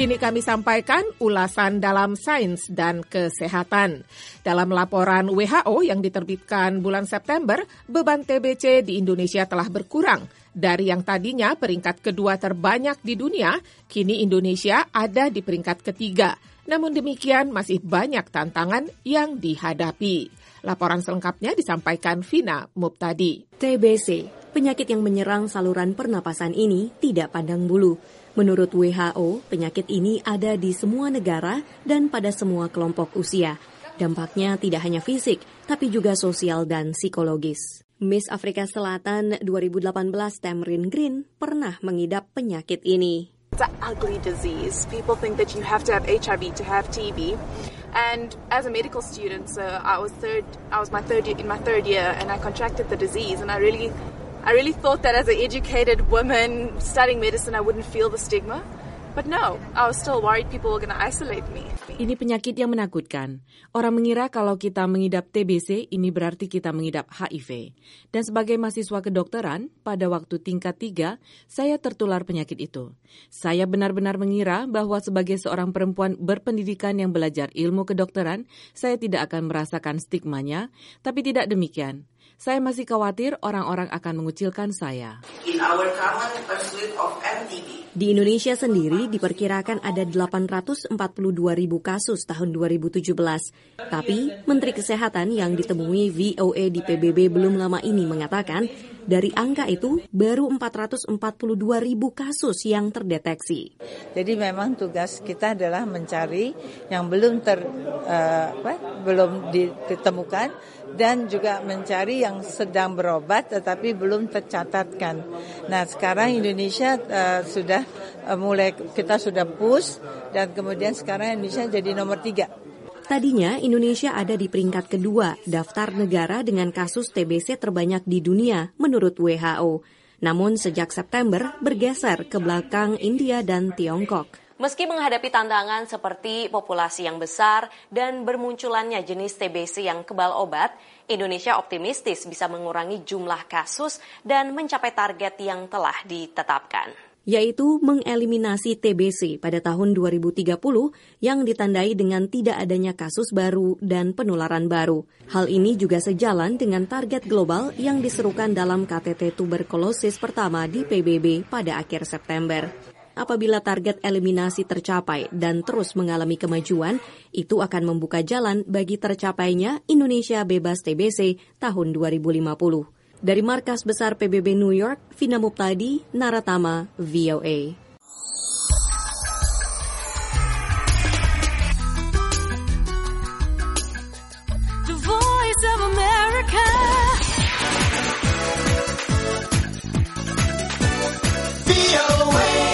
Kini kami sampaikan ulasan dalam sains dan kesehatan. Dalam laporan WHO yang diterbitkan bulan September, beban TBC di Indonesia telah berkurang. Dari yang tadinya peringkat kedua terbanyak di dunia, kini Indonesia ada di peringkat ketiga. Namun demikian masih banyak tantangan yang dihadapi. Laporan selengkapnya disampaikan Vina Muptadi. TBC, penyakit yang menyerang saluran pernapasan ini tidak pandang bulu. Menurut WHO, penyakit ini ada di semua negara dan pada semua kelompok usia. Dampaknya tidak hanya fisik, tapi juga sosial dan psikologis. Miss Afrika Selatan 2018 Tamrin Green pernah mengidap penyakit ini. It's an ugly disease. People think that you have to have HIV to have TB. And as a medical student, so I was in my third year, and I contracted the disease. And I really thought that as an educated woman studying medicine, I wouldn't feel the stigma. But no, I was still worried people were going to isolate me. Ini penyakit yang menakutkan. Orang mengira kalau kita mengidap TBC, ini berarti kita mengidap HIV. Dan sebagai mahasiswa kedokteran, pada waktu tingkat 3, saya tertular penyakit itu. Saya benar-benar mengira bahwa sebagai seorang perempuan berpendidikan yang belajar ilmu kedokteran, saya tidak akan merasakan stigmanya, tapi tidak demikian. Saya masih khawatir orang-orang akan mengucilkan saya. Di Indonesia sendiri diperkirakan ada 842.000 kasus tahun 2017. Tapi Menteri Kesehatan yang ditemui VOA di PBB belum lama ini mengatakan, dari angka itu baru 442.000 kasus yang terdeteksi. Jadi memang tugas kita adalah mencari yang belum ditemukan dan juga mencari yang sedang berobat tetapi belum tercatatkan. Nah, sekarang Indonesia kita sudah push dan kemudian sekarang Indonesia jadi nomor 3. Tadinya Indonesia ada di peringkat kedua daftar negara dengan kasus TBC terbanyak di dunia menurut WHO. Namun sejak September bergeser ke belakang India dan Tiongkok. Meski menghadapi tantangan seperti populasi yang besar dan bermunculannya jenis TBC yang kebal obat, Indonesia optimistis bisa mengurangi jumlah kasus dan mencapai target yang telah ditetapkan, yaitu mengeliminasi TBC pada tahun 2030 yang ditandai dengan tidak adanya kasus baru dan penularan baru. Hal ini juga sejalan dengan target global yang diserukan dalam KTT tuberkulosis pertama di PBB pada akhir September. Apabila target eliminasi tercapai dan terus mengalami kemajuan, itu akan membuka jalan bagi tercapainya Indonesia bebas TBC tahun 2050. Dari Markas Besar PBB New York, Vina Muptadi, Naratama, VOA. The Voice of America. VOA.